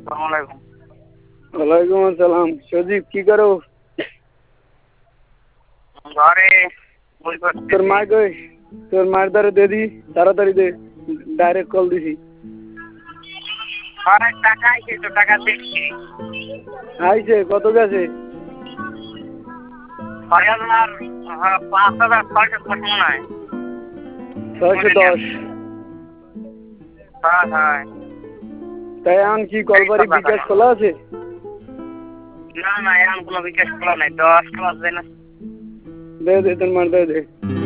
আসসালামাইকুম। ওয়ালাইকুম আসসালাম। সজীব কি করো? ঘরে বই পড়তেছি। তোর মা কই? তোর মার দ্বারা দে দি, তাড়াতাড়ি দে, ডাইরেক্ট কল দিছি। অনেক টাকা আইছে তো, টাকা দেখছি। আইছে কত গেছে? 6,000, 5,610 মনে হয়। 610। হ্যাঁ। তাই এখন কি কলবাড়ি বিকাশ খোলা আছে? না, এখন কোনো বিকাশ খোলা নাই, 10 ক্লাস দেয় না। দে তোর মার দে।